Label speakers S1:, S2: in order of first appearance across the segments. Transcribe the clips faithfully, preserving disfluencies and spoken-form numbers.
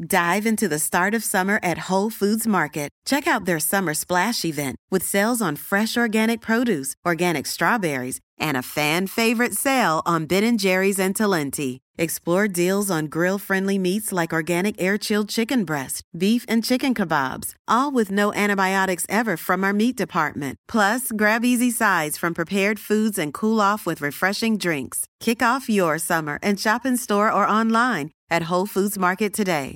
S1: Dive into the start of summer at Whole Foods Market. Check out their Summer Splash event with sales on fresh organic produce, organic strawberries, and a fan-favorite sale on Ben and Jerry's and Talenti. Explore deals on grill-friendly meats like organic air-chilled chicken breast, beef and chicken kebabs, all with no antibiotics ever from our meat department. Plus, grab easy sides from prepared foods and cool off with refreshing drinks. Kick off your summer and shop in store or online at Whole Foods Market today.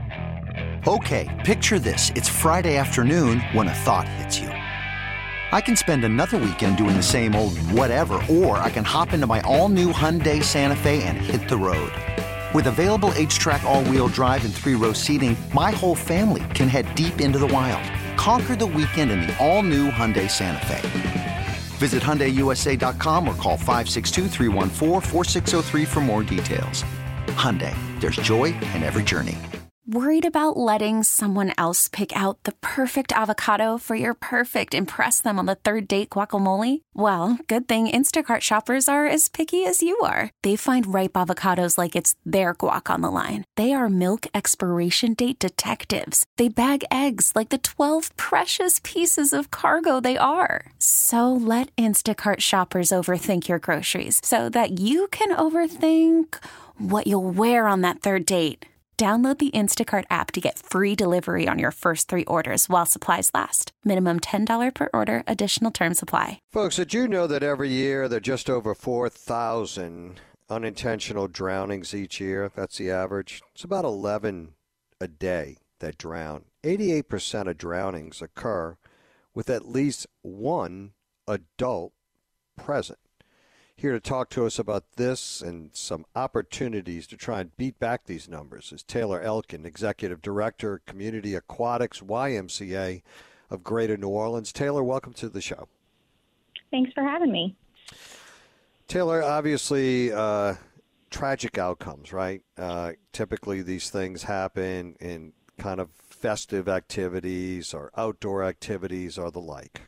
S2: Okay, picture this. It's Friday afternoon when a thought hits you. I can spend another weekend doing the same old whatever, or I can hop into my all-new Hyundai Santa Fe and hit the road. With available H-Track all-wheel drive and three-row seating, my whole family can head deep into the wild. Conquer the weekend in the all-new Hyundai Santa Fe. Visit Hyundai U S A dot com or call five six two, three one four, four six zero three for more details. Hyundai, there's joy in every journey.
S3: Worried about letting someone else pick out the perfect avocado for your perfect impress them on the third date guacamole? Well, good thing Instacart shoppers are as picky as you are. They find ripe avocados like it's their guac on the line. They are milk expiration date detectives. They bag eggs like the twelve precious pieces of cargo they are. So let Instacart shoppers overthink your groceries so that you can overthink what you'll wear on that third date. Download the Instacart app to get free delivery on your first three orders while supplies last. Minimum ten dollars per order. Additional terms apply.
S4: Folks, did you know that every year there are just over four thousand unintentional drownings each year? That's the average. It's about eleven a day that drown. eighty-eight percent of drownings occur with at least one adult present. Here to talk to us about this and some opportunities to try and beat back these numbers is Taylor Elkin, Executive Director, Community Aquatics, Y M C A of Greater New Orleans. Taylor, welcome to the show.
S5: Thanks for having me.
S4: Taylor, obviously uh, tragic outcomes, right? Uh, typically these things happen in kind of festive activities or outdoor activities or the like.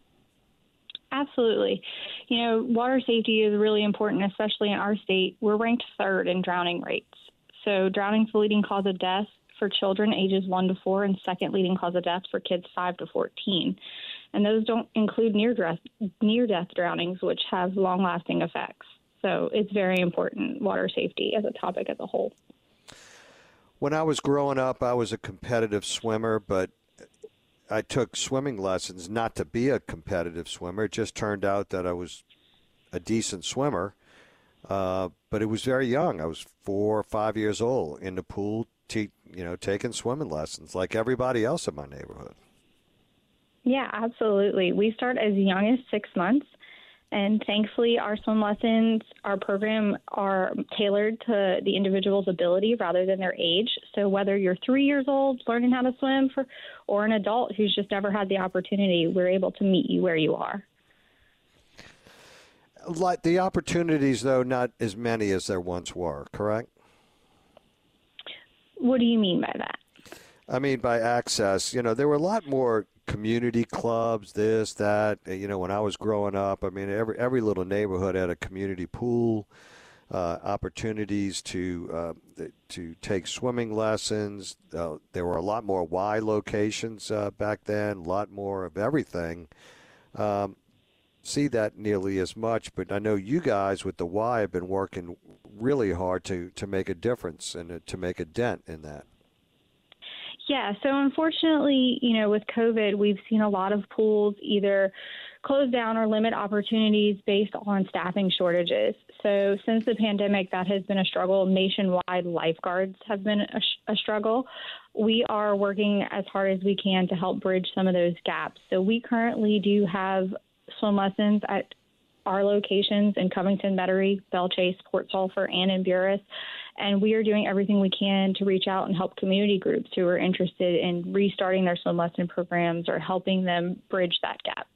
S5: Absolutely. You know, water safety is really important, especially in our state. We're ranked third in drowning rates. So drowning is the leading cause of death for children ages one to four and second leading cause of death for kids five to fourteen. And those don't include near-death, near-death drownings, which have long-lasting effects. So it's very important, water safety as a topic as a whole.
S4: When I was growing up, I was a competitive swimmer, but I took swimming lessons not to be a competitive swimmer. It just turned out that I was a decent swimmer, uh, but it was very young. I was four or five years old in the pool, te- you know, taking swimming lessons like everybody else in my neighborhood.
S5: Yeah, absolutely. We start as young as six months, and thankfully our swim lessons, our program are tailored to the individual's ability rather than their age. So whether you're three years old learning how to swim for, or an adult who's just never had the opportunity, we're able to meet you where you are.
S4: Like the opportunities, though, not as many as there once were, correct?
S5: What do you mean by that?
S4: I mean by access. You know, there were a lot more community clubs, this, that. You know, when I was growing up, I mean, every every little neighborhood had a community pool, uh, opportunities to uh, to take swimming lessons. Uh, there were a lot more Y locations uh, back then, a lot more of everything. Um, see that nearly as much, but I know you guys with the Y have been working really hard to, to make a difference and to make a dent in that.
S5: Yeah, so unfortunately, you know, with COVID, we've seen a lot of pools either close down or limit opportunities based on staffing shortages. So since the pandemic, that has been a struggle. Nationwide, lifeguards have been a, a struggle. We are working as hard as we can to help bridge some of those gaps. So we currently do have swim lessons at our locations in Covington, Metairie, Belle Chase, Port Sulphur, and in Buras. And we are doing everything we can to reach out and help community groups who are interested in restarting their swim lesson programs or helping them bridge that gap.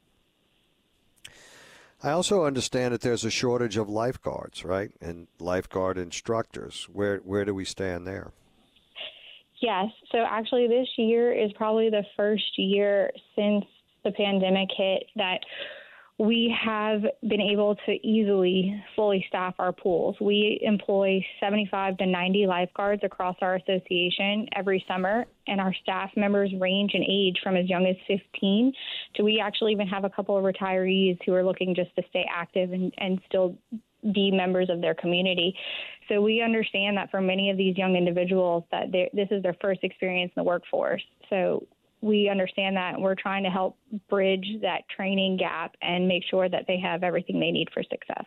S4: I also understand that there's a shortage of lifeguards, right, and lifeguard instructors. Where where do we stand there?
S5: Yes. So actually this year is probably the first year since the pandemic hit that we have been able to easily fully staff our pools. We employ seventy-five to ninety lifeguards across our association every summer, and our staff members range in age from as young as fifteen to we actually even have a couple of retirees who are looking just to stay active and, and still be members of their community. So we understand that for many of these young individuals that this is their first experience in the workforce. So we understand that, and we're trying to help bridge that training gap and make sure that they have everything they need for success.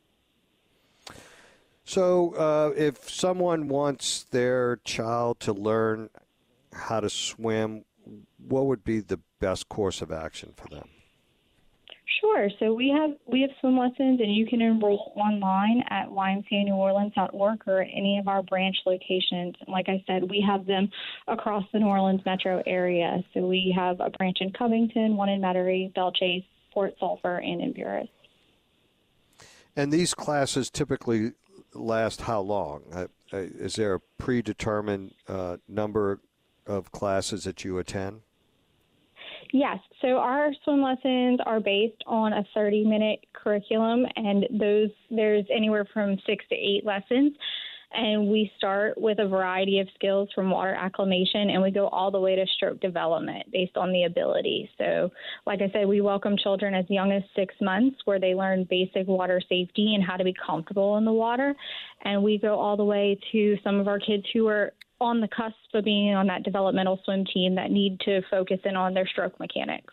S4: So uh, if someone wants their child to learn how to swim, what would be the best course of action for them?
S5: Sure. So we have we have swim lessons, and you can enroll online at Y M C A New Orleans dot org or at any of our branch locations. And like I said, we have them across the New Orleans metro area. So we have a branch in Covington, one in Metairie, Belle-Chasse, Port Sulphur, and in Buras.
S4: And these classes typically last how long? Uh, is there a predetermined uh, number of classes that you attend?
S5: Yes. So our swim lessons are based on a thirty-minute curriculum, and those there's anywhere from six to eight lessons. And we start with a variety of skills from water acclimation, and we go all the way to stroke development based on the ability. So, like I said, we welcome children as young as six months where they learn basic water safety and how to be comfortable in the water. And we go all the way to some of our kids who are on the cusp of being on that developmental swim team that need to focus in on their stroke mechanics.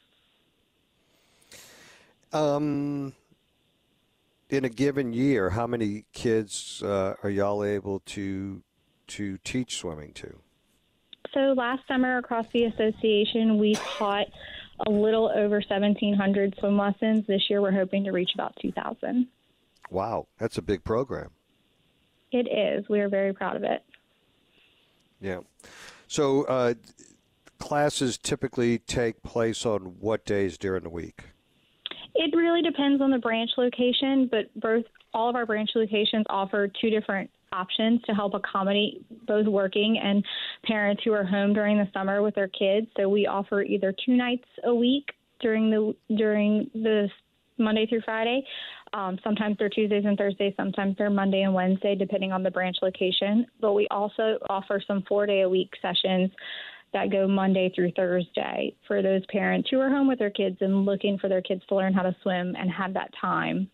S4: Um, in a given year, how many kids uh, are y'all able to to teach swimming to?
S5: So last summer across the association, we taught a little over seventeen hundred swim lessons. This year, we're hoping to reach about two thousand.
S4: Wow, that's a big program.
S5: It is. We are very proud of it.
S4: Yeah. So uh, classes typically take place on what days during the week?
S5: It really depends on the branch location, but both all of our branch locations offer two different options to help accommodate both working and parents who are home during the summer with their kids. So we offer either two nights a week during the during the Monday through Friday. Um, sometimes they're Tuesdays and Thursdays. Sometimes they're Monday and Wednesday, depending on the branch location. But we also offer some four-day-a-week sessions that go Monday through Thursday for those parents who are home with their kids and looking for their kids to learn how to swim and have that time.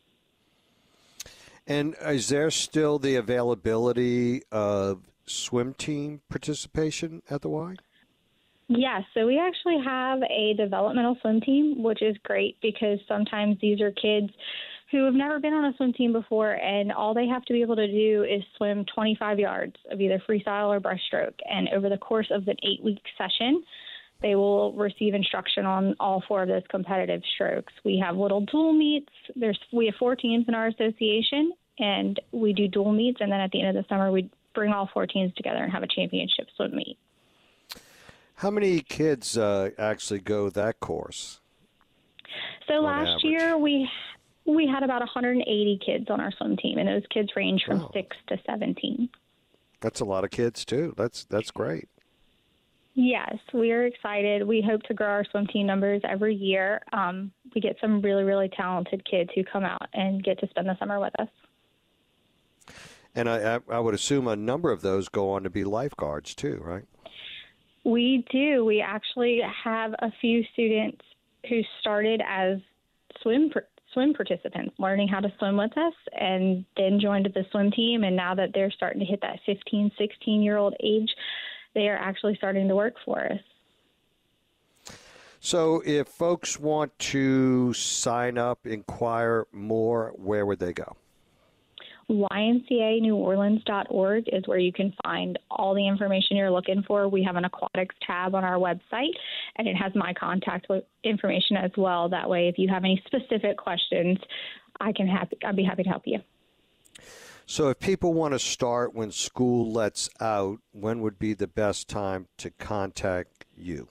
S4: And is there still the availability of swim team participation at the Y?
S5: Yes, so we actually have a developmental swim team, which is great because sometimes these are kids who have never been on a swim team before, and all they have to be able to do is swim twenty-five yards of either freestyle or breaststroke. And over the course of an eight-week session, they will receive instruction on all four of those competitive strokes. We have little dual meets. There's we have four teams in our association, and we do dual meets, and then at the end of the summer, we bring all four teams together and have a championship swim meet.
S4: How many kids uh, actually go that course?
S5: So last average? year we we had about one hundred eighty kids on our swim team, and those kids range from wow. six to seventeen.
S4: That's a lot of kids too. That's that's great.
S5: Yes, we are excited. We hope to grow our swim team numbers every year. Um, we get some really, really talented kids who come out and get to spend the summer with us.
S4: And I, I would assume a number of those go on to be lifeguards too, right?
S5: We do. We actually have a few students who started as swim swim participants, learning how to swim with us, and then joined the swim team. And now that they're starting to hit that fifteen, sixteen-year-old age, they are actually starting to work for us.
S4: So if folks want to sign up, inquire more, where would they go?
S5: Y M C A New Orleans dot org is where you can find all the information you're looking for. We have an aquatics tab on our website, and it has my contact information as well. That way, if you have any specific questions, I can happy, I'd be happy to help you.
S4: So if people want to start when school lets out, when would be the best time to contact you?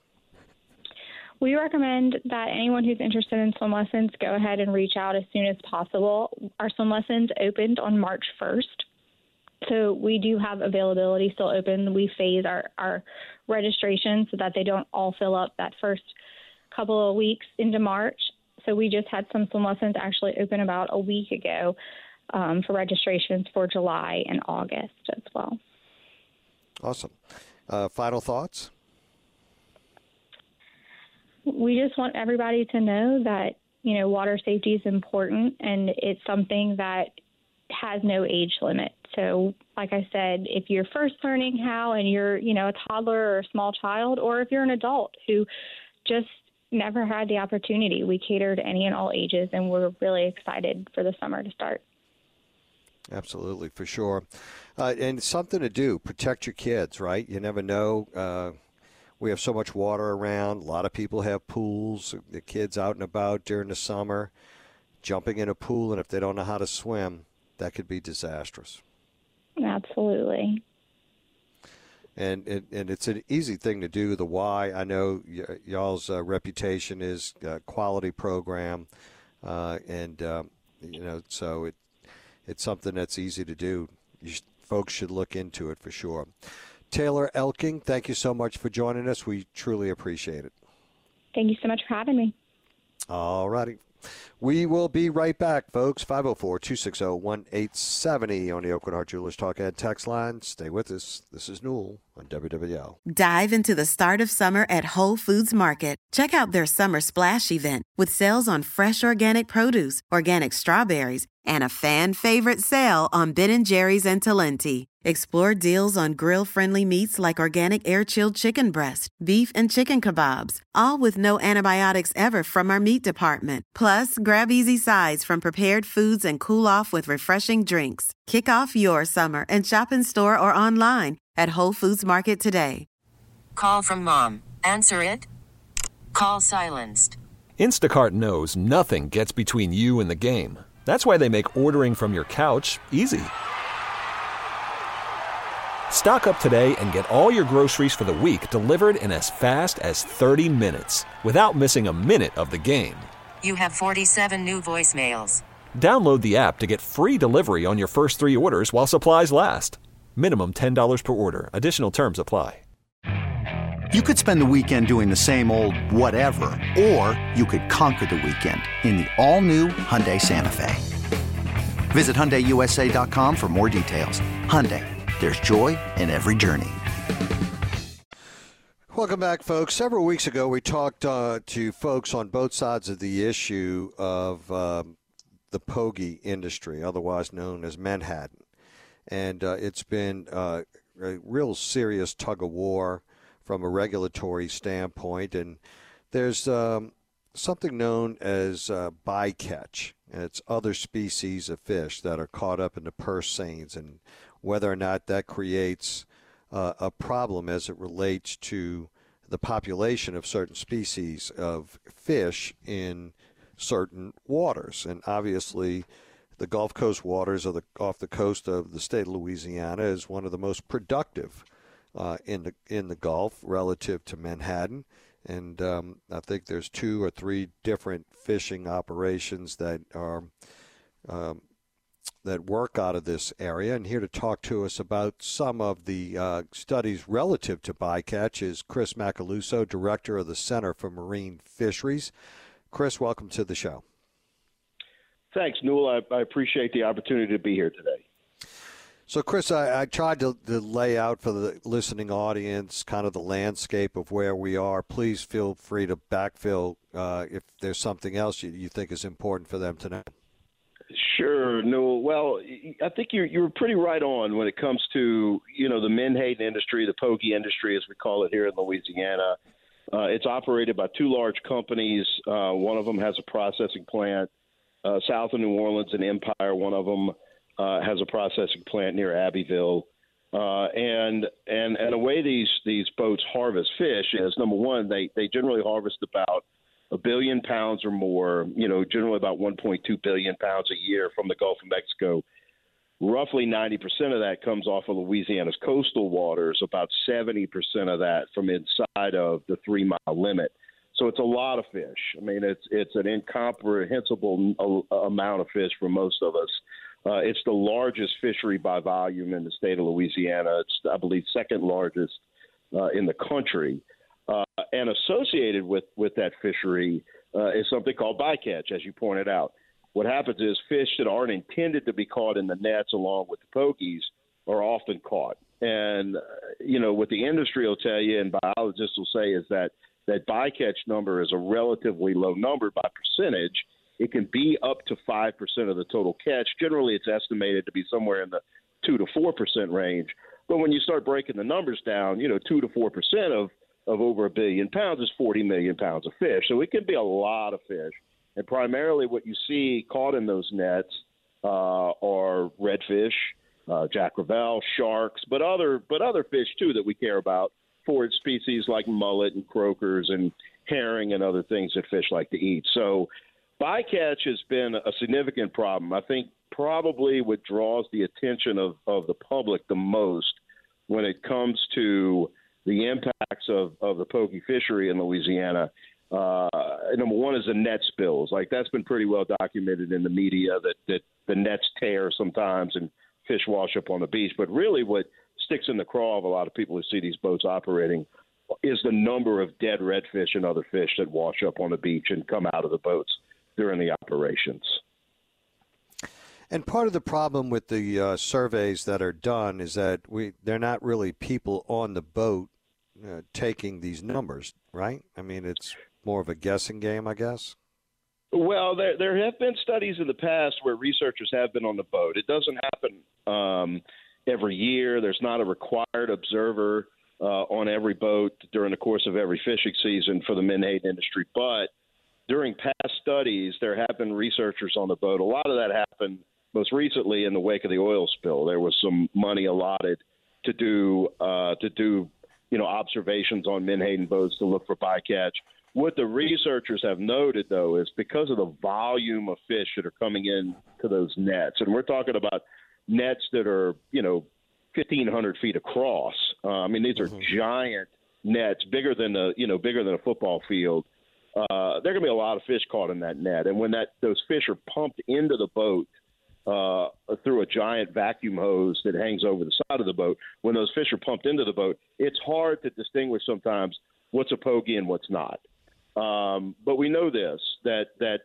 S5: We recommend that anyone who's interested in swim lessons go ahead and reach out as soon as possible. Our swim lessons opened on March first, so we do have availability still open. We phase our, our registration so that they don't all fill up that first couple of weeks into March. So we just had some swim lessons actually open about a week ago um, for registrations for July and August as well.
S4: Awesome. Uh, final thoughts?
S5: We just want everybody to know that, you know, water safety is important, and it's something that has no age limit. So, like I said, if you're first learning how and you're, you know, a toddler or a small child, or if you're an adult who just never had the opportunity, we cater to any and all ages, and we're really excited for the summer to start.
S4: Absolutely, for sure. Uh, and something to do, protect your kids, right? You never know. Uh, we have so much water around. A lot of people have pools, the kids out and about during the summer, jumping in a pool, and if they don't know how to swim, that could be disastrous.
S5: Absolutely.
S4: And, and and it's an easy thing to do. The Y, I know y- y'all's uh, reputation is a quality program, uh, and um, you know, so it it's something that's easy to do. You sh- folks should look into it for sure. Taylor Elking, thank you so much for joining us. We truly appreciate it.
S5: Thank you so much for having me.
S4: All righty. We will be right back, folks. five oh four, two six oh, one eight seven oh on the Aucoin Hart Jewelers Talk Ad text line. Stay with us. This is Newell on W W L.
S1: Dive into the start of summer at Whole Foods Market. Check out their Summer Splash event with sales on fresh organic produce, organic strawberries, and a fan-favorite sale on Ben and Jerry's and Talenti. Explore deals on grill-friendly meats like organic air-chilled chicken breast, beef and chicken kebabs, all with no antibiotics ever from our meat department. Plus, grab easy sides from prepared foods and cool off with refreshing drinks. Kick off your summer and shop in store or online at Whole Foods Market today.
S6: Call from mom. Answer it. Call silenced.
S7: Instacart knows nothing gets between you and the game. That's why they make ordering from your couch easy. Stock up today and get all your groceries for the week delivered in as fast as thirty minutes without missing a minute of the game.
S6: You have forty-seven new voicemails.
S7: Download the app to get free delivery on your first three orders while supplies last. Minimum ten dollars per order. Additional terms apply.
S2: You could spend the weekend doing the same old whatever, or you could conquer the weekend in the all-new Hyundai Santa Fe. Visit Hyundai U S A dot com for more details. Hyundai, there's joy in every journey.
S4: Welcome back, folks. Several weeks ago, we talked uh, to folks on both sides of the issue of um, the pogie industry, otherwise known as Menhaden. And uh, it's been uh, a real serious tug-of-war from a regulatory standpoint. And there's um, something known as uh, bycatch. And it's other species of fish that are caught up in the purse seines, and whether or not that creates uh, a problem as it relates to the population of certain species of fish in certain waters. And obviously, the Gulf Coast waters of the, off the coast of the state of Louisiana is one of the most productive uh, in the in the Gulf relative to Menhaden. And um, I think there's two or three different fishing operations that are um, that work out of this area. And here to talk to us about some of the uh, studies relative to bycatch is Chris Macaluso, Director of the Center for Marine Fisheries. Chris, welcome to the show.
S8: Thanks, Newell. I, I appreciate the opportunity to be here today.
S4: So, Chris, I, I tried to, to lay out for the listening audience kind of the landscape of where we are. Please feel free to backfill uh, if there's something else you, you think is important for them to know.
S8: Sure, Newell. Well, I think you're you're pretty right on when it comes to, you know, the menhaden industry, the pogie industry, as we call it here in Louisiana. Uh, it's operated by two large companies. Uh, one of them has a processing plant uh, south of New Orleans and Empire. One of them uh, has a processing plant near Abbeville. Uh, and and and the way these these boats harvest fish is, number one, they they generally harvest about a billion pounds or more, you know, generally about one point two billion pounds a year from the Gulf of Mexico. Roughly ninety percent of that comes off of Louisiana's coastal waters, about seventy percent of that from inside of the three-mile limit. So it's a lot of fish. I mean, it's it's an incomprehensible amount of fish for most of us. Uh, it's the largest fishery by volume in the state of Louisiana. It's, I believe, second largest uh, in the country. Uh, and associated with, with that fishery uh, is something called bycatch, as you pointed out. What happens is fish that aren't intended to be caught in the nets along with the pokies are often caught. And, uh, you know, what the industry will tell you and biologists will say is that that bycatch number is a relatively low number by percentage. It can be up to five percent of the total catch. Generally, it's estimated to be somewhere in the two to four percent range. But when you start breaking the numbers down, you know, two to four percent of, of over a billion pounds is forty million pounds of fish. So it can be a lot of fish. And primarily what you see caught in those nets uh, are redfish, uh, Jack Crevalle, sharks, but other but other fish, too, that we care about, forage species like mullet and croakers and herring and other things that fish like to eat. So bycatch has been a significant problem. I think probably what draws the attention of, of the public the most when it comes to the impacts of, of the pokie fishery in Louisiana, uh, number one is the net spills. Like, that's been pretty well documented in the media that, that the nets tear sometimes and fish wash up on the beach. But really what sticks in the craw of a lot of people who see these boats operating is the number of dead redfish and other fish that wash up on the beach and come out of the boats during the operations.
S4: And part of the problem with the uh, surveys that are done is that we they're not really people on the boat uh, taking these numbers, right? I mean, it's more of a guessing game, I guess.
S8: Well, there there have been studies in the past where researchers have been on the boat. It doesn't happen um, every year. There's not a required observer uh, on every boat during the course of every fishing season for the menhaden industry. But during past studies, there have been researchers on the boat. A lot of that happened most recently in the wake of the oil spill. There was some money allotted to do uh, to do you know observations on menhaden boats to look for bycatch. What the researchers have noted, though, is because of the volume of fish that are coming in to those nets, and we're talking about nets that are, you know, fifteen hundred feet across. Uh, I mean, these are mm-hmm. giant nets, bigger than a, you know, bigger than a football field. Uh, there are going to be a lot of fish caught in that net, and when that those fish are pumped into the boat uh, through a giant vacuum hose that hangs over the side of the boat, when those fish are pumped into the boat, it's hard to distinguish sometimes what's a pogie and what's not. Um, but we know this, that that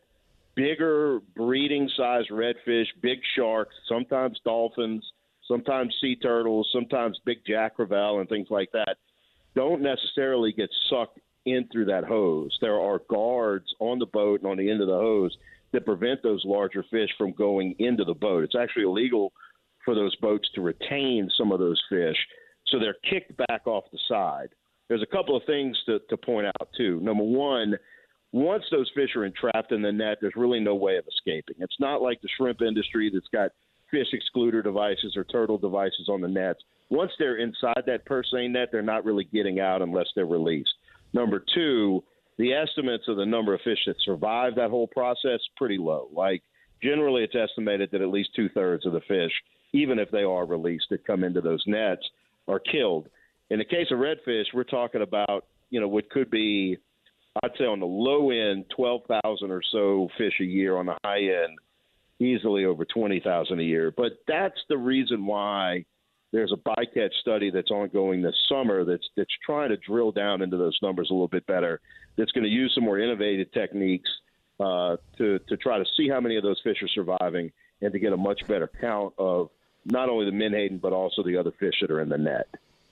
S8: bigger breeding-sized redfish, big sharks, sometimes dolphins, sometimes sea turtles, sometimes big Jack Crevalle and things like that, don't necessarily get sucked in through that hose. There are guards on the boat and on the end of the hose that prevent those larger fish from going into the boat. It's actually illegal for those boats to retain some of those fish, so they're kicked back off the side. There's a couple of things to, to point out, too. Number one, once those fish are entrapped in the net, there's really no way of escaping. It's not like the shrimp industry that's got fish excluder devices or turtle devices on the nets. Once they're inside that per se net, they're not really getting out unless they're released. Number two, the estimates of the number of fish that survive that whole process pretty low. Like, generally it's estimated that at least two-thirds of the fish, even if they are released that come into those nets, are killed. In the case of redfish, we're talking about, you know, what could be, I'd say on the low end, twelve thousand or so fish a year. On the high end, easily over twenty thousand a year. But that's the reason why there's a bycatch study that's ongoing this summer that's that's trying to drill down into those numbers a little bit better, that's going to use some more innovative techniques uh, to, to try to see how many of those fish are surviving and to get a much better count of not only the menhaden but also the other fish that are in the net.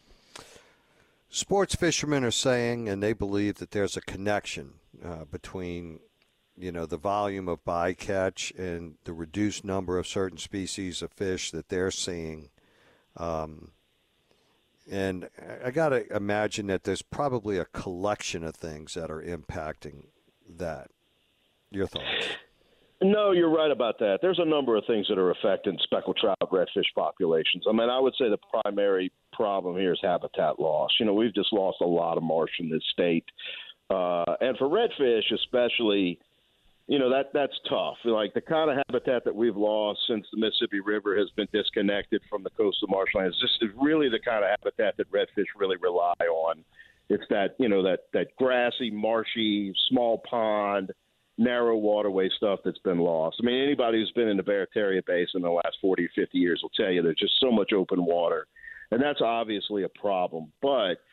S4: Sports fishermen are saying, and they believe, that there's a connection uh, between, you know, the volume of bycatch and the reduced number of certain species of fish that they're seeing. Um, and I got to imagine that there's probably a collection of things that are impacting that. Your thoughts?
S8: No, you're right about that. There's a number of things that are affecting speckled trout redfish populations. I mean, I would say the primary problem here is habitat loss. You know, we've just lost a lot of marsh in this state. Uh, and for redfish especially, you know, that that's tough. Like, the kind of habitat that we've lost since the Mississippi River has been disconnected from the coastal marshlands. This is really the kind of habitat that redfish really rely on. It's that, you know, that, that grassy, marshy, small pond, narrow waterway stuff that's been lost. I mean, anybody who's been in the Barataria Basin in the last forty or fifty years will tell you there's just so much open water. And that's obviously a problem. But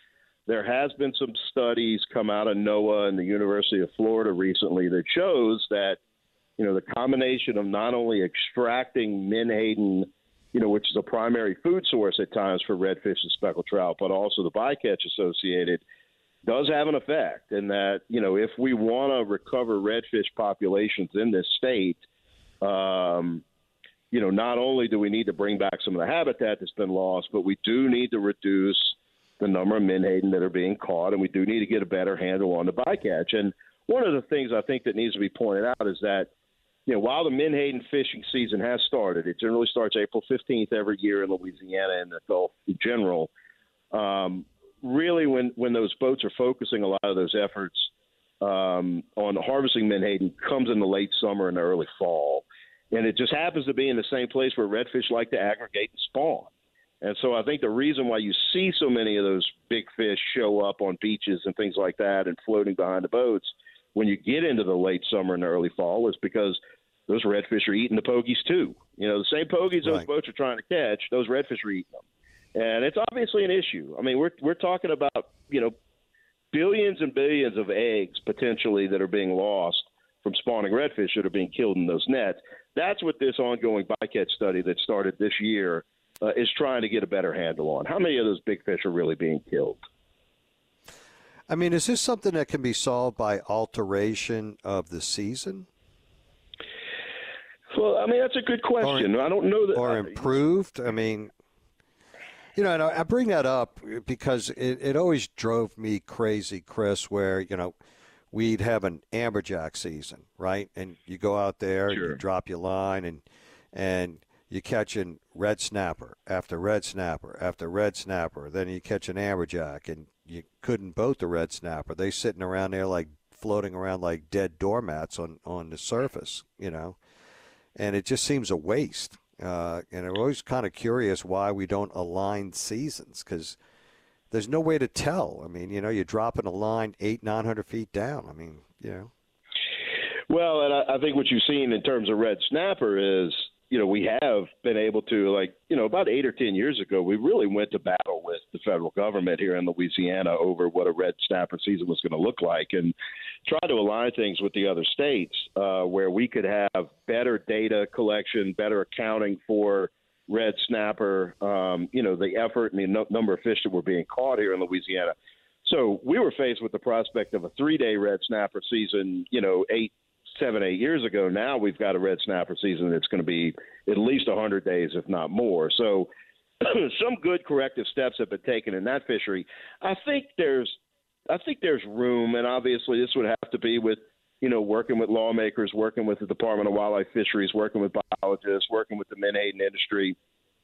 S8: there has been some studies come out of NOAA and the University of Florida recently that shows that, you know, the combination of not only extracting menhaden, you know, which is a primary food source at times for redfish and speckled trout, but also the bycatch associated, does have an effect. And that, you know, if we want to recover redfish populations in this state, um, you know, not only do we need to bring back some of the habitat that's been lost, but we do need to reduce the number of menhaden that are being caught, and we do need to get a better handle on the bycatch. And one of the things I think that needs to be pointed out is that, you know, while the menhaden fishing season has started, it generally starts April fifteenth every year in Louisiana and the Gulf in general. Um, really, when, when those boats are focusing a lot of those efforts um, on harvesting menhaden comes in the late summer and the early fall. And it just happens to be in the same place where redfish like to aggregate and spawn. And so I think the reason why you see so many of those big fish show up on beaches and things like that and floating behind the boats when you get into the late summer and early fall is because those redfish are eating the pogies too. You know, the same pogies those
S4: Right.
S8: boats are trying to catch, those redfish are eating them. And it's obviously an issue. I mean, we're we're talking about, you know, billions and billions of eggs potentially that are being lost from spawning redfish that are being killed in those nets. That's what this ongoing bycatch study that started this year uh, is trying to get a better handle on. How many of those big fish are really being killed?
S4: I mean, is this something that can be solved by alteration of the season?
S8: Well, I mean, that's a good question.
S4: Or,
S8: I don't know that.
S4: Or improved? I mean, you know, and I bring that up because it, it always drove me crazy, Chris, where, you know, we'd have an amberjack season, right? And you go out there,
S8: Sure.
S4: you drop your line, and and you catch a red snapper after red snapper after red snapper. Then you catch an amberjack, and you couldn't boat the red snapper. They sitting around there like floating around like dead doormats on, on the surface, you know. And it just seems a waste. Uh, and I'm always kind of curious why we don't align seasons, because there's no way to tell. I mean, you know, you're dropping a line eight, nine hundred feet down. I mean, you know.
S8: Well, and I, I think what you've seen in terms of red snapper is, you know, we have been able to, like, you know, about eight or ten years ago, we really went to battle with the federal government here in Louisiana over what a red snapper season was going to look like, and try to align things with the other states uh, where we could have better data collection, better accounting for red snapper, um, you know, the effort and the no- number of fish that were being caught here in Louisiana. So we were faced with the prospect of a three-day red snapper season, you know, eight, seven, eight years ago. Now we've got a red snapper season that's going to be at least one hundred days, if not more. So some good corrective steps have been taken in that fishery. I think there's I think there's room, and obviously this would have to be with, you know, working with lawmakers, working with the Department of Wildlife Fisheries, working with biologists, working with the menhaden industry,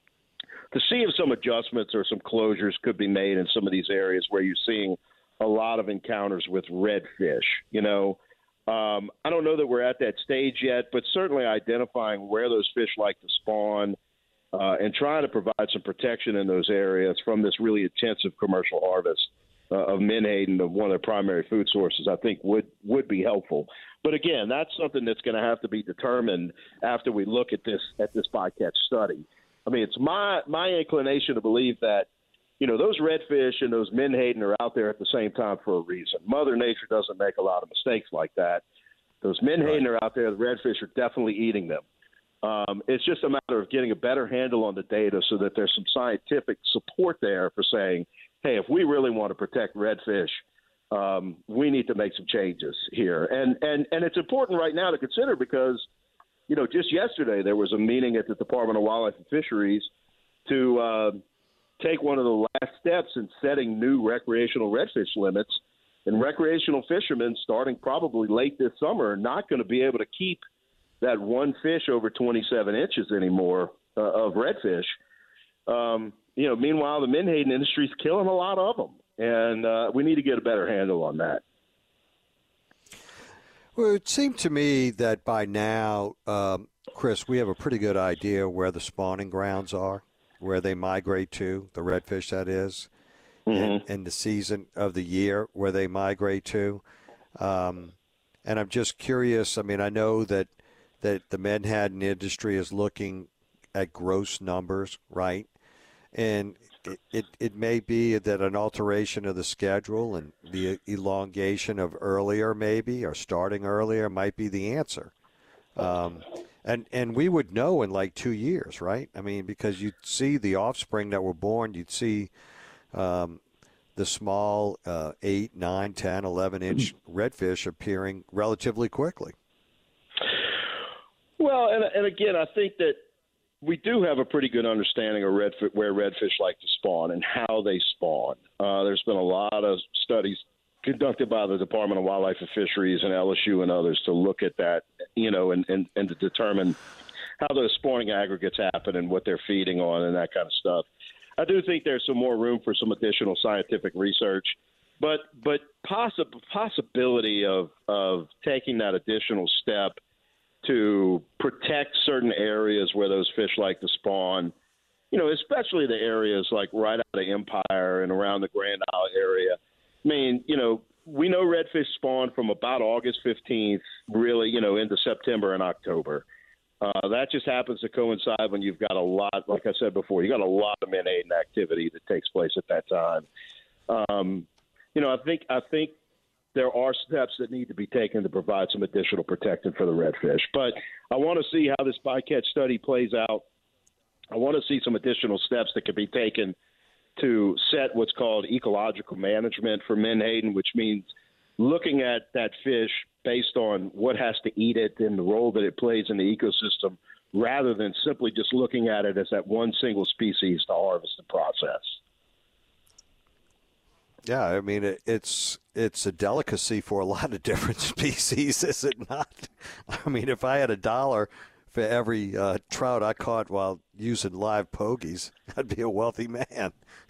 S8: to see if some adjustments or some closures could be made in some of these areas where you're seeing a lot of encounters with redfish. You know, um, I don't know that we're at that stage yet, but certainly identifying where those fish like to spawn uh, and trying to provide some protection in those areas from this really intensive commercial harvest uh, of menhaden, of one of their primary food sources, I think would, would be helpful. But again, that's something that's going to have to be determined after we look at this at this bycatch study. I mean, it's my my inclination to believe that, you know, those redfish and those menhaden are out there at the same time for a reason. Mother Nature doesn't make a lot of mistakes like that. Those menhaden right. are out there. The redfish are definitely eating them. Um, it's just a matter of getting a better handle on the data so that there's some scientific support there for saying, hey, if we really want to protect redfish, um, we need to make some changes here. And, and, and it's important right now to consider because, you know, just yesterday there was a meeting at the Department of Wildlife and Fisheries to uh, take one of the last steps in setting new recreational redfish limits. And recreational fishermen, starting probably late this summer, are not going to be able to keep that one fish over twenty-seven inches anymore uh, of redfish. Um, you know, meanwhile, the menhaden industry is killing a lot of them, and uh, we need to get a better handle on that.
S4: Well, it seemed to me that by now, um, Chris, we have a pretty good idea where the spawning grounds are, where they migrate to, the redfish that is, mm-hmm. and, and the season of the year where they migrate to. Um, and I'm just curious, I mean, I know that, that the menhaden industry is looking at gross numbers, right? And it, it, it may be that an alteration of the schedule and the elongation of earlier maybe or starting earlier might be the answer. Um, and, and we would know in like two years, right? I mean, because you'd see the offspring that were born, you'd see um, the small uh, eight, nine, ten, eleven-inch redfish appearing relatively quickly.
S8: Well, and, and again, I think that we do have a pretty good understanding of redfish, where redfish like to spawn and how they spawn. Uh, there's been a lot of studies conducted by the Department of Wildlife and Fisheries and L S U and others to look at that, you know, and, and, and to determine how those spawning aggregates happen and what they're feeding on and that kind of stuff. I do think there's some more room for some additional scientific research, but but possi- possibility of of taking that additional step to protect certain areas where those fish like to spawn, you know, especially the areas like right out of Empire and around the Grand Isle area. I mean, you know, we know redfish spawn from about August fifteenth, really, you know, into September and October. Uh, that just happens to coincide when you've got a lot, like I said before, you got a lot of menhaden activity that takes place at that time. Um, you know, I think I think there are steps that need to be taken to provide some additional protection for the redfish. But I want to see how this bycatch study plays out. I want to see some additional steps that can be taken to set what's called ecological management for menhaden, which means looking at that fish based on what has to eat it and the role that it plays in the ecosystem, rather than simply just looking at it as that one single species to harvest and process.
S4: Yeah, I mean, it, it's it's a delicacy for a lot of different species, is it not? I mean, if I had a dollar for every uh, trout I caught while using live pogies, I'd be a wealthy man.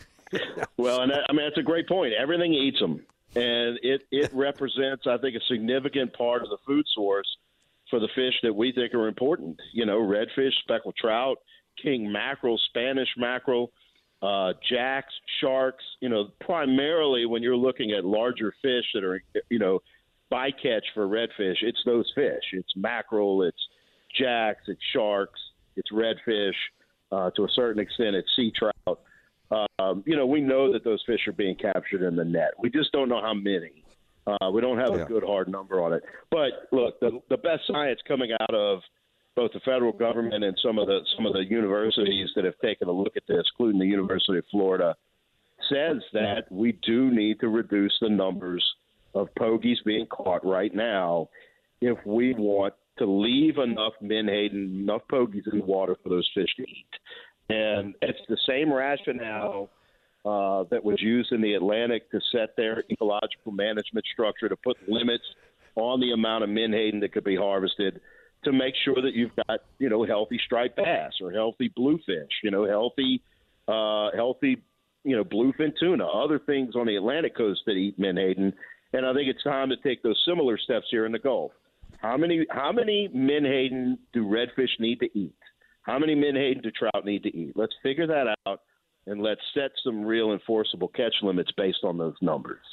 S8: Well, and that, I mean, that's a great point. Everything eats them, and it, it represents, I think, a significant part of the food source for the fish that we think are important. You know, redfish, speckled trout, king mackerel, Spanish mackerel, Uh, jacks, sharks, you know, primarily when you're looking at larger fish that are, you know, bycatch for redfish, it's those fish. It's mackerel, it's jacks, it's sharks, it's redfish. Uh, to a certain extent, it's sea trout. Um, you know, we know that those fish are being captured in the net. We just don't know how many. Uh, we don't have yeah. a good hard number on it. But, look, the, the best science coming out of both the federal government and some of the some of the universities that have taken a look at this, including the University of Florida, says that we do need to reduce the numbers of pogies being caught right now if we want to leave enough menhaden, enough pogies in the water for those fish to eat. And it's the same rationale uh, that was used in the Atlantic to set their ecological management structure to put limits on the amount of menhaden that could be harvested, to make sure that you've got, you know, healthy striped bass or healthy bluefish, you know, healthy, uh, healthy, you know, bluefin tuna, other things on the Atlantic coast that eat menhaden. And I think it's time to take those similar steps here in the Gulf. How many, how many menhaden do redfish need to eat? How many menhaden do trout need to eat? Let's figure that out, and let's set some real enforceable catch limits based on those numbers.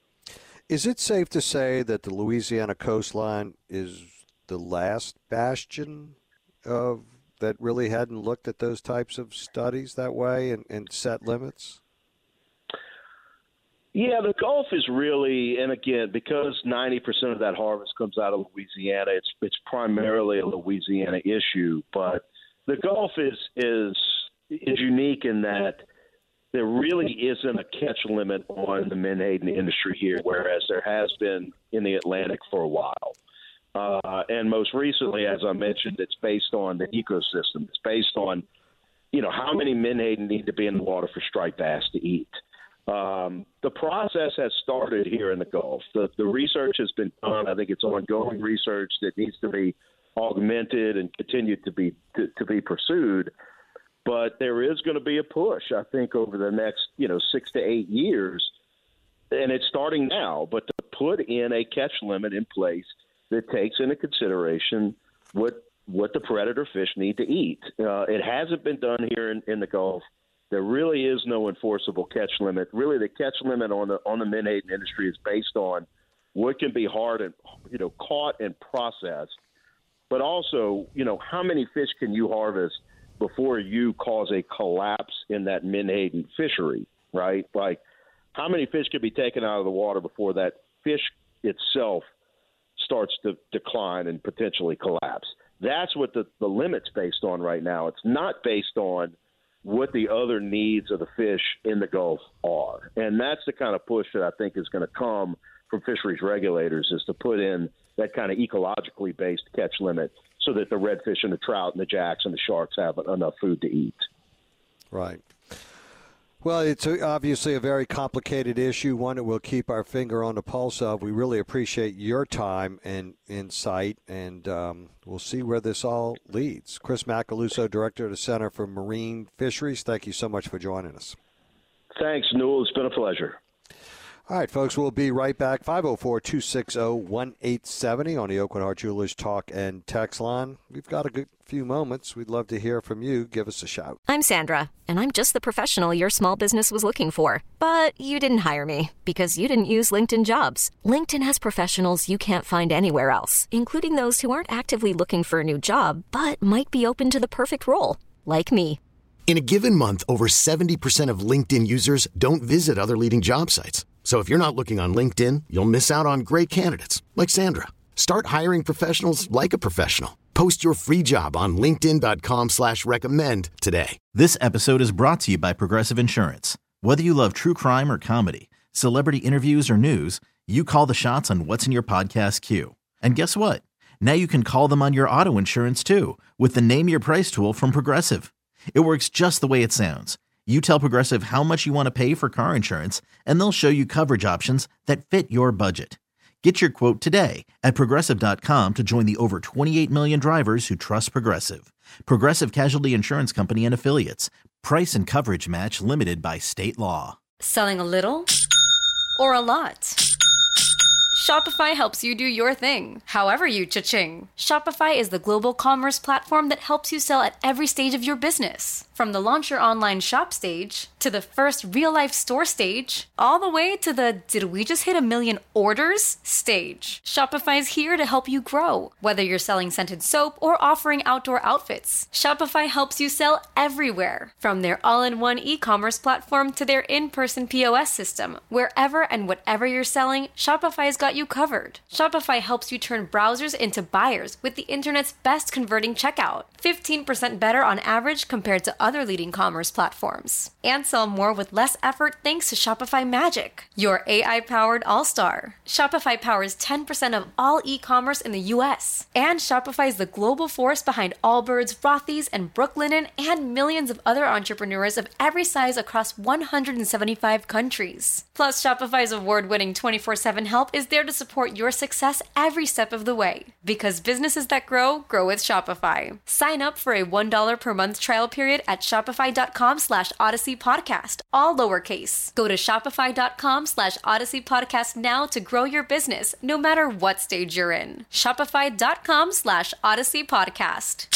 S4: Is it safe to say that the Louisiana coastline is the last bastion of that really hadn't looked at those types of studies that way and, and set limits?
S8: Yeah, the Gulf is really, and again, because ninety percent of that harvest comes out of Louisiana, it's it's primarily a Louisiana issue. But the Gulf is is is unique in that there really isn't a catch limit on the menhaden industry here, whereas there has been in the Atlantic for a while. Uh, and most recently, as I mentioned, it's based on the ecosystem. It's based on, you know, how many menhaden need to be in the water for striped bass to eat. Um, the process has started here in the Gulf. The, the research has been done. I think it's ongoing research that needs to be augmented and continue to be to, to be pursued. But there is going to be a push, I think, over the next, you know, six to eight years, and it's starting now, but to put in a catch limit in place that takes into consideration what what the predator fish need to eat. Uh, it hasn't been done here in, in the Gulf. There really is no enforceable catch limit. Really, the catch limit on the on the menhaden industry is based on what can be hard and you know caught and processed, but also you know how many fish can you harvest before you cause a collapse in that menhaden fishery, right? Like, how many fish could be taken out of the water before that fish itself starts to decline and potentially collapse? That's what the, the limit's based on right now. It's not based on what the other needs of the fish in the Gulf are. And that's the kind of push that I think is going to come from fisheries regulators, is to put in that kind of ecologically based catch limit so that the redfish and the trout and the jacks and the sharks have enough food to eat.
S4: Right. Well, it's obviously a very complicated issue, one that we'll keep our finger on the pulse of. We really appreciate your time and insight, and um, we'll see where this all leads. Chris Macaluso, Director of the Center for Marine Fisheries, thank you so much for joining us.
S8: Thanks, Newell. It's been a pleasure.
S4: All right, folks, we'll be right back. five oh four, two six oh, one eight seven oh on the Aucoin Hart Jewelers Talk and Text line. We've got a good few moments. We'd love to hear from you. Give us a shout.
S9: I'm Sandra, and I'm just the professional your small business was looking for. But you didn't hire me because you didn't use LinkedIn Jobs. LinkedIn has professionals you can't find anywhere else, including those who aren't actively looking for a new job, but might be open to the perfect role, like me.
S10: In a given month, over seventy percent of LinkedIn users don't visit other leading job sites. So if you're not looking on LinkedIn, you'll miss out on great candidates like Sandra. Start hiring professionals like a professional. Post your free job on linkedin dot com slash recommend today.
S11: This episode is brought to you by Progressive Insurance. Whether you love true crime or comedy, celebrity interviews or news, you call the shots on what's in your podcast queue. And guess what? Now you can call them on your auto insurance too with the Name Your Price tool from Progressive. It works just the way it sounds. You tell Progressive how much you want to pay for car insurance, and they'll show you coverage options that fit your budget. Get your quote today at Progressive dot com to join the over twenty-eight million drivers who trust Progressive. Progressive Casualty Insurance Company and Affiliates. Price and coverage match limited by state law.
S12: Selling a little or a lot? Shopify helps you do your thing, however you cha-ching. Shopify is the global commerce platform that helps you sell at every stage of your business. From the launch your online shop stage, to the first real-life store stage, all the way to the did we just hit a million orders stage. Shopify's here to help you grow. Whether you're selling scented soap or offering outdoor outfits, Shopify helps you sell everywhere. From their all-in-one e-commerce platform to their in-person P O S system, wherever and whatever you're selling, Shopify's got you covered. Shopify helps you turn browsers into buyers with the internet's best converting checkout. fifteen percent better on average compared to other leading commerce platforms. And sell more with less effort thanks to Shopify Magic, your A I-powered all-star. Shopify powers ten percent of all e-commerce in the U S. And Shopify is the global force behind Allbirds, Rothy's, and Brooklinen, and millions of other entrepreneurs of every size across one hundred seventy-five countries. Plus, Shopify's award-winning twenty-four seven help is there to support your success every step of the way. Because businesses that grow, grow with Shopify. Sign up for a one dollar per month trial period at shopify.com slash Odyssey Podcast, all lowercase. Go to shopify.com slash Odyssey Podcast now to grow your business, no matter what stage you're in. Shopify.com slash Odyssey Podcast.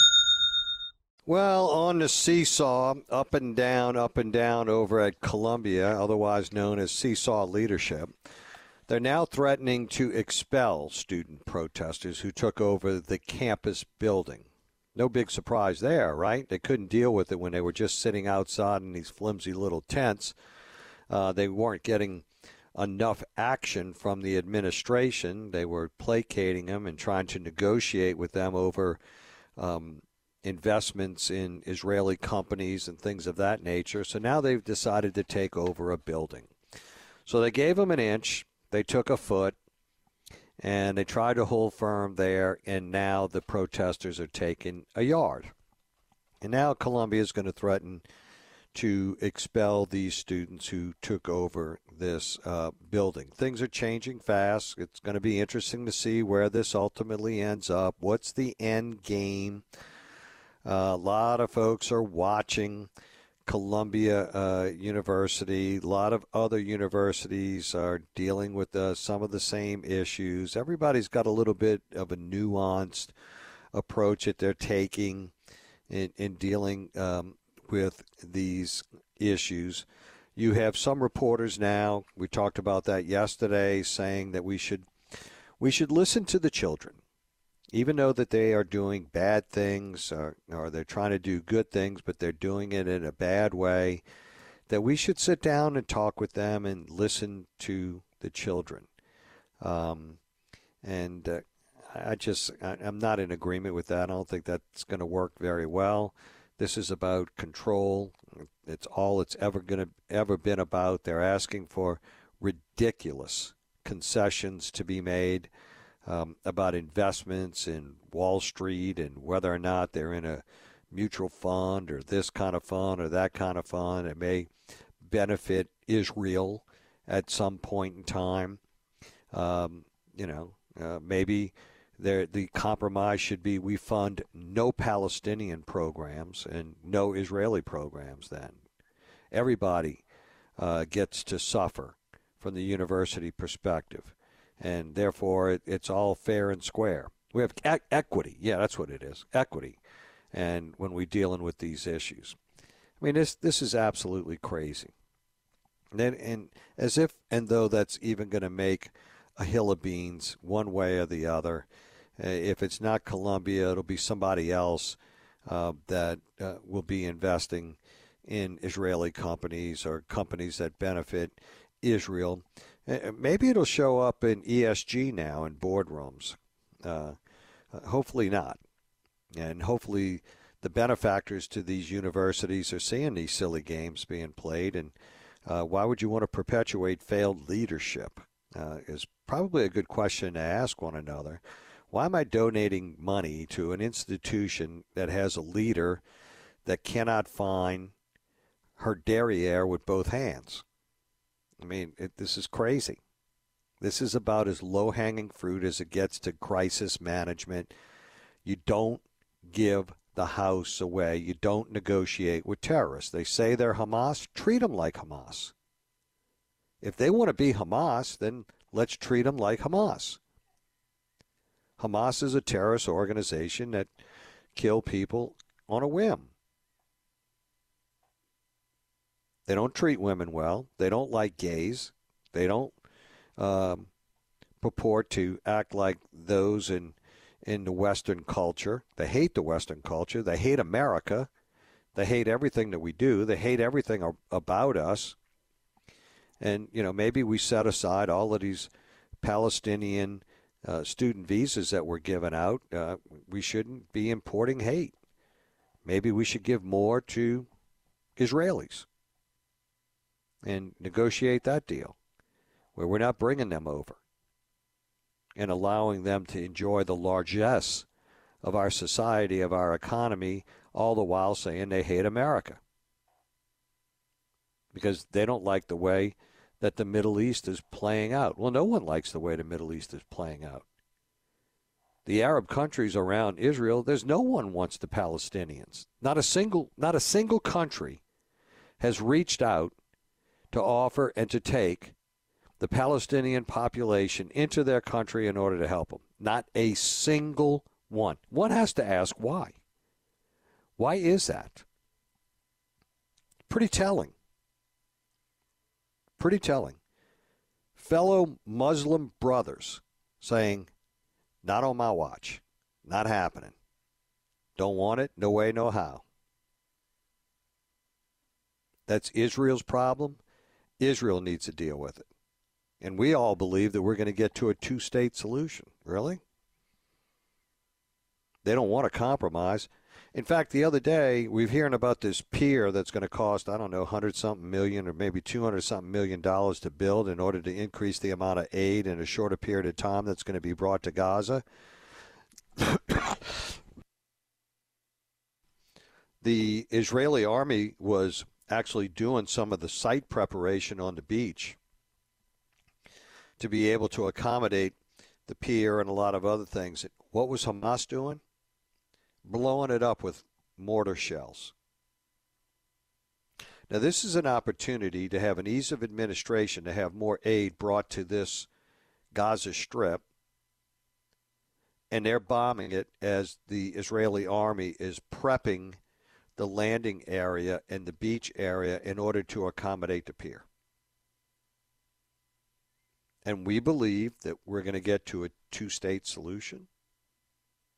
S4: Well, on the seesaw, up and down, up and down over at Columbia, otherwise known as Seesaw Leadership, they're now threatening to expel student protesters who took over the campus building. No big surprise there, right? They couldn't deal with it when they were just sitting outside in these flimsy little tents. Uh, they weren't getting enough action from the administration. They were placating them and trying to negotiate with them over um, investments in Israeli companies and things of that nature. So now they've decided to take over a building. So they gave them an inch. They took a foot. And they tried to hold firm there, and now the protesters are taking a yard. And now Columbia is going to threaten to expel these students who took over this uh, building. Things are changing fast. It's going to be interesting to see where this ultimately ends up. What's the end game? Uh, a lot of folks are watching Columbia uh, University. A lot of other universities are dealing with uh, some of the same issues. Everybody's got a little bit of a nuanced approach that they're taking in, in dealing um, with these issues. You have some reporters now, we talked about that yesterday, saying that we should we should listen to the children. even though that they are doing bad things or, or they're trying to do good things, but they're doing it in a bad way, that we should sit down and talk with them and listen to the children. Um, and uh, I just, I, I'm not in agreement with that. I don't think that's going to work very well. This is about control. It's all it's ever going to ever been about. They're asking for ridiculous concessions to be made um, about investments in Wall Street and whether or not they're in a mutual fund or this kind of fund or that kind of fund. It may benefit Israel at some point in time. Um, you know, uh, maybe there, the compromise should be we fund no Palestinian programs and no Israeli programs then. Everybody uh, gets to suffer from the university perspective, and therefore it, it's all fair and square. We have e- equity. Yeah, that's what it is, equity. And when we're dealing with these issues, I mean, this this is absolutely crazy. And, then, and as if and though that's even going to make a hill of beans one way or the other. Uh, if it's not Columbia, it'll be somebody else uh, that uh, will be investing in Israeli companies or companies that benefit Israel. Uh, maybe it'll show up in E S G now in boardrooms. Uh, uh, hopefully not. And hopefully the benefactors to these universities are seeing these silly games being played. And uh, why would you want to perpetuate failed leadership uh, is probably a good question to ask one another. Why am I donating money to an institution that has a leader that cannot find her derriere with both hands? I mean, it, this is crazy. This is about as low-hanging fruit as it gets to crisis management. You don't give the house away. You don't negotiate with terrorists. They say they're Hamas. Treat them like Hamas. If they want to be Hamas, then let's treat them like Hamas. Hamas is a terrorist organization that kill people on a whim. They don't treat women well. They don't like gays. They don't um, purport to act like those in in the Western culture. They hate the Western culture. They hate America. They hate everything that we do. They hate everything about us. And, you know, maybe we set aside all of these Palestinian uh, student visas that were given out. Uh, we shouldn't be importing hate. Maybe we should give more to Israelis and negotiate that deal where we're not bringing them over and allowing them to enjoy the largesse of our society, of our economy, all the while saying they hate America because they don't like the way that the Middle East is playing out. Well, no one likes the way the Middle East is playing out. The Arab countries around Israel, there's no one wants the Palestinians. Not a single, not a single country has reached out to offer and to take the Palestinian population into their country in order to help them. Not a single one. One has to ask why. Why is that? Pretty telling. Pretty telling. Fellow Muslim brothers saying, not on my watch. Not happening. Don't want it. No way, no how. That's Israel's problem. Israel needs to deal with it. And we all believe that we're going to get to a two-state solution. Really? They don't want to compromise. In fact, the other day, we've hearing about this pier that's going to cost, I don't know, one hundred something million or maybe two hundred something million dollars to build in order to increase the amount of aid in a shorter period of time that's going to be brought to Gaza. The Israeli army was actually doing some of the site preparation on the beach to be able to accommodate the pier and a lot of other things. What was Hamas doing? Blowing it up with mortar shells. Now, this is an opportunity to have an ease of administration, to have more aid brought to this Gaza Strip, and they're bombing it as the Israeli army is prepping the landing area and the beach area in order to accommodate the pier. And we believe that we're going to get to a two-state solution.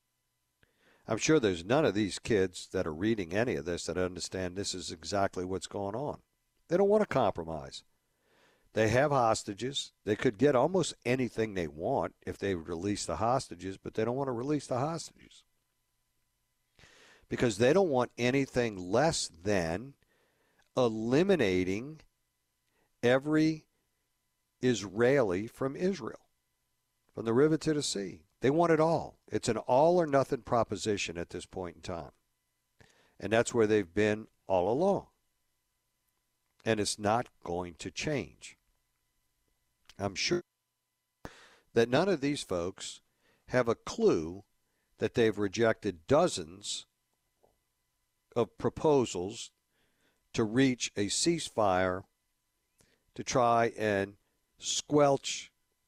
S4: I'm sure there's none of these kids that are reading any of this that understand this is exactly what's going on. They don't want to compromise. They have hostages. They could get almost anything they want if they release the hostages, but they don't want to release the hostages because they don't want anything less than eliminating every Israeli from Israel, from the river to the sea. They want it all. It's an all-or-nothing proposition at this point in time. And that's where they've been all along. And it's not going to change. I'm sure that none of these folks have a clue that they've rejected dozens of proposals to reach a ceasefire to try and squelch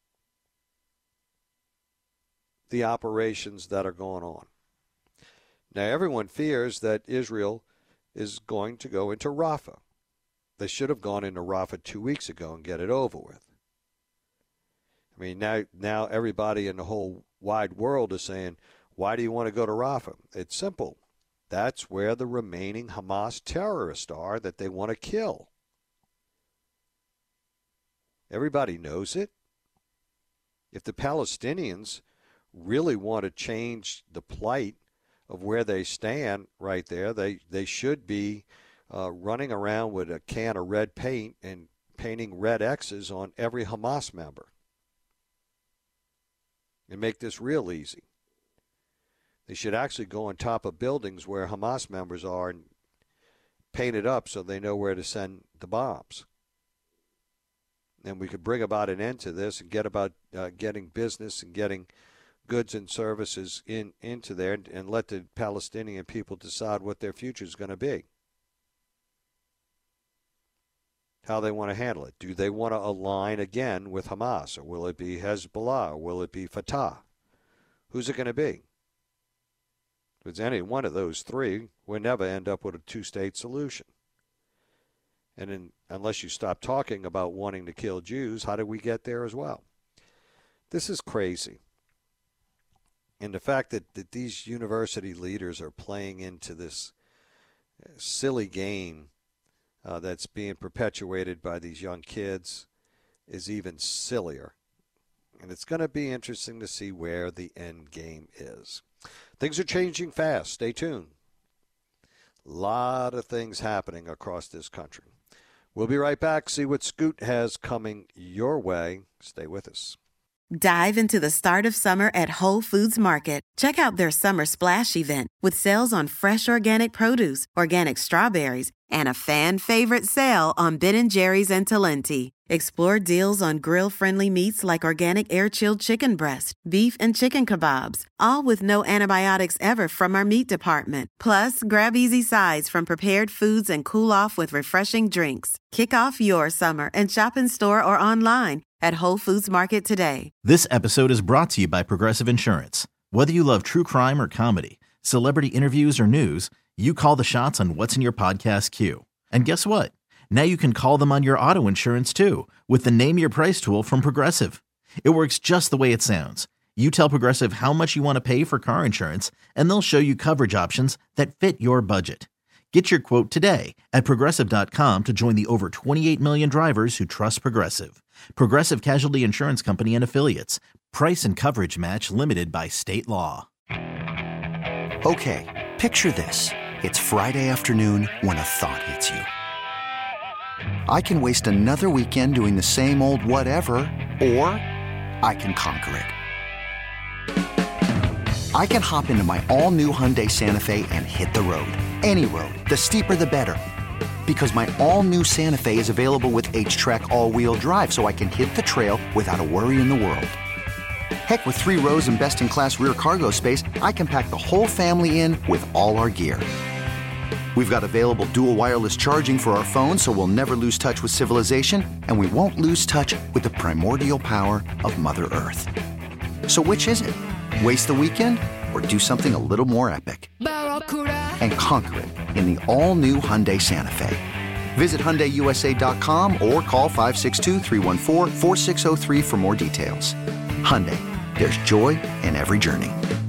S4: the operations that are going on. Now, everyone fears that Israel is going to go into Rafah. They should have gone into Rafah two weeks ago and get it over with. I mean, now now everybody in the whole wide world is saying, why do you want to go to Rafah? It's simple. That's where the remaining Hamas terrorists are that they want to kill. Everybody knows it. If the Palestinians really want to change the plight of where they stand right there, they, they should be uh, running around with a can of red paint and painting red X's on every Hamas member. And make this real easy. They should actually go on top of buildings where Hamas members are and paint it up so they know where to send the bombs. And we could bring about an end to this and get about uh, getting business and getting goods and services in into there and, and let the Palestinian people decide what their future is going to be. How they want to handle it. Do they want to align again with Hamas, or will it be Hezbollah, or will it be Fatah? Who's it going to be? If it's any one of those three, we'll never end up with a two-state solution. And in, unless you stop talking about wanting to kill Jews, how do we get there as well? This is crazy. And the fact that, that these university leaders are playing into this silly game Uh, that's being perpetuated by these young kids is even sillier. And it's going to be interesting to see where the end game is. Things are changing fast. Stay tuned. A lot of things happening across this country. We'll be right back. See what Scoot has coming your way. Stay with us.
S1: Dive into the start of summer at Whole Foods Market. Check out their Summer Splash event with sales on fresh organic produce, organic strawberries, and a fan-favorite sale on Ben and Jerry's and Talenti. Explore deals on grill-friendly meats like organic air-chilled chicken breast, beef, and chicken kebabs, all with no antibiotics ever from our meat department. Plus, grab easy sides from prepared foods and cool off with refreshing drinks. Kick off your summer and shop in store or online at Whole Foods Market today.
S11: This episode is brought to you by Progressive Insurance. Whether you love true crime or comedy, celebrity interviews or news, you call the shots on what's in your podcast queue. And guess what? Now you can call them on your auto insurance too with the Name Your Price tool from Progressive. It works just the way it sounds. You tell Progressive how much you want to pay for car insurance, and they'll show you coverage options that fit your budget. Get your quote today at Progressive dot com to join the over twenty-eight million drivers who trust Progressive. Progressive Casualty Insurance Company and Affiliates. Price and coverage match limited by state law.
S2: Okay, picture this. It's Friday afternoon when a thought hits you. I can waste another weekend doing the same old whatever, or I can conquer it. I can hop into my all-new Hyundai Santa Fe and hit the road. Any road. The steeper, the better. Because my all-new Santa Fe is available with H-Track all-wheel drive, so I can hit the trail without a worry in the world. Heck, with three rows and best-in-class rear cargo space, I can pack the whole family in with all our gear. We've got available dual wireless charging for our phones, so we'll never lose touch with civilization, and we won't lose touch with the primordial power of Mother Earth. So which is it? Waste the weekend or do something a little more epic? And conquer it in the all-new Hyundai Santa Fe. Visit Hyundai U S A dot com or call five six two, three one four, four six zero three for more details. Hyundai, there's joy in every journey.